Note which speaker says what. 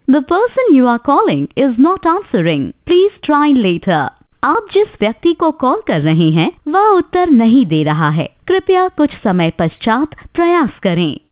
Speaker 1: The person you are calling is not answering. Please try later. आप जिस व्यक्ति को कॉल कर रहे हैं वह उत्तर नहीं दे रहा है, कृपया कुछ समय पश्चात प्रयास करें।